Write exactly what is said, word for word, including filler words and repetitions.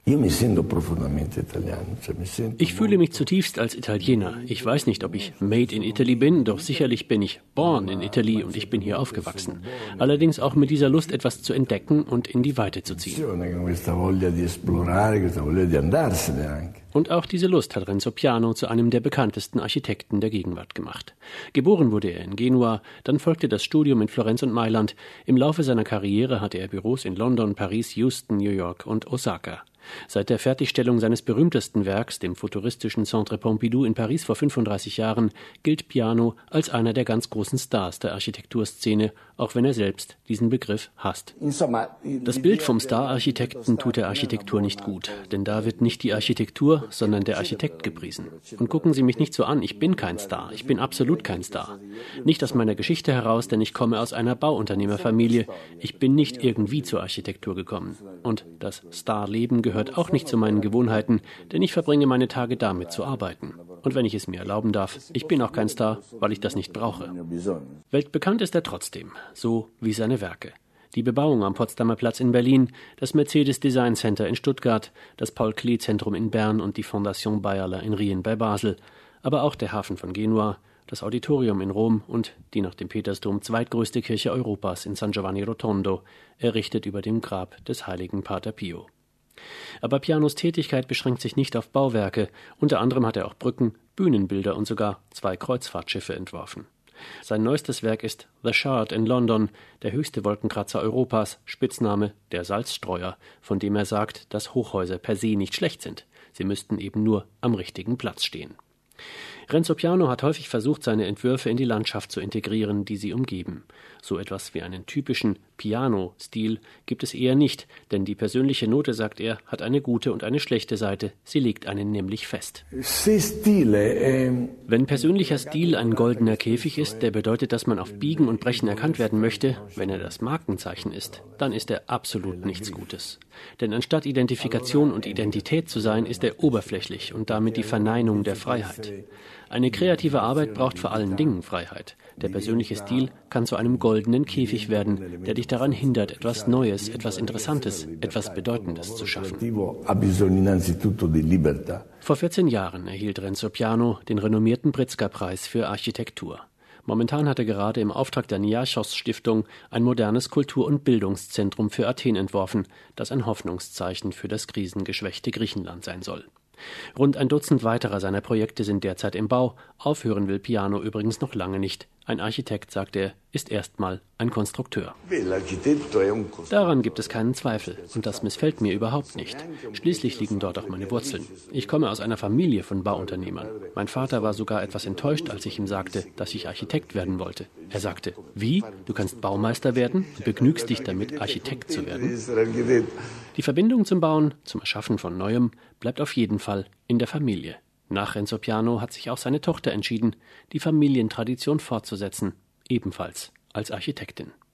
Ich fühle mich zutiefst als Italiener. Ich weiß nicht, ob ich made in Italy bin, doch sicherlich bin ich born in Italy und ich bin hier aufgewachsen. Allerdings auch mit dieser Lust, etwas zu entdecken und in die Weite zu ziehen. Und auch diese Lust hat Renzo Piano zu einem der bekanntesten Architekten der Gegenwart gemacht. Geboren wurde er in Genua, dann folgte das Studium in Florenz und Mailand. Im Laufe seiner Karriere hatte er Büros in London, Paris, Houston, New York und Osaka. Seit der Fertigstellung seines berühmtesten Werks, dem futuristischen Centre Pompidou in Paris vor fünfunddreißig Jahren, gilt Piano als einer der ganz großen Stars der Architekturszene, auch wenn er selbst diesen Begriff hasst. Das Bild vom Star-Architekten tut der Architektur nicht gut, denn da wird nicht die Architektur, sondern der Architekt gepriesen. Und gucken Sie mich nicht so an, ich bin kein Star, ich bin absolut kein Star. Nicht aus meiner Geschichte heraus, denn ich komme aus einer Bauunternehmerfamilie. Ich bin nicht irgendwie zur Architektur gekommen. Und das Starleben gehört gehört auch nicht zu meinen Gewohnheiten, denn ich verbringe meine Tage damit zu arbeiten. Und wenn ich es mir erlauben darf, ich bin auch kein Star, weil ich das nicht brauche. Weltbekannt ist er trotzdem, so wie seine Werke. Die Bebauung am Potsdamer Platz in Berlin, das Mercedes Design Center in Stuttgart, das Paul-Klee-Zentrum in Bern und die Fondation Bayerler in Rien bei Basel, aber auch der Hafen von Genua, das Auditorium in Rom und die nach dem Petersdom zweitgrößte Kirche Europas in San Giovanni Rotondo, errichtet über dem Grab des heiligen Pater Pio. Aber Pianos Tätigkeit beschränkt sich nicht auf Bauwerke. Unter anderem hat er auch Brücken, Bühnenbilder und sogar zwei Kreuzfahrtschiffe entworfen. Sein neuestes Werk ist The Shard in London, der höchste Wolkenkratzer Europas, Spitzname der Salzstreuer, von dem er sagt, dass Hochhäuser per se nicht schlecht sind. Sie müssten eben nur am richtigen Platz stehen. Renzo Piano hat häufig versucht, seine Entwürfe in die Landschaft zu integrieren, die sie umgeben. So etwas wie einen typischen Piano-Stil gibt es eher nicht, denn die persönliche Note, sagt er, hat eine gute und eine schlechte Seite. Sie legt einen nämlich fest. Wenn persönlicher Stil ein goldener Käfig ist, der bedeutet, dass man auf Biegen und Brechen erkannt werden möchte, wenn er das Markenzeichen ist, dann ist er absolut nichts Gutes. Denn anstatt Identifikation und Identität zu sein, ist er oberflächlich und damit die Verneinung der Freiheit. Eine kreative Arbeit braucht vor allen Dingen Freiheit. Der persönliche Stil kann zu einem goldenen Käfig werden, der dich daran hindert, etwas Neues, etwas Interessantes, etwas Bedeutendes zu schaffen. Vor vierzehn Jahren erhielt Renzo Piano den renommierten Pritzker-Preis für Architektur. Momentan hat er gerade im Auftrag der Niarchos-Stiftung ein modernes Kultur- und Bildungszentrum für Athen entworfen, das ein Hoffnungszeichen für das krisengeschwächte Griechenland sein soll. Rund ein Dutzend weiterer seiner Projekte sind derzeit im Bau. Aufhören will Piano übrigens noch lange nicht. Ein Architekt, sagt er, ist erstmal ein Konstrukteur. Daran gibt es keinen Zweifel und das missfällt mir überhaupt nicht. Schließlich liegen dort auch meine Wurzeln. Ich komme aus einer Familie von Bauunternehmern. Mein Vater war sogar etwas enttäuscht, als ich ihm sagte, dass ich Architekt werden wollte. Er sagte, wie? Du kannst Baumeister werden? Du begnügst dich damit, Architekt zu werden? Die Verbindung zum Bauen, zum Erschaffen von Neuem, bleibt auf jeden Fall in der Familie. Nach Renzo Piano hat sich auch seine Tochter entschieden, die Familientradition fortzusetzen, ebenfalls als Architektin.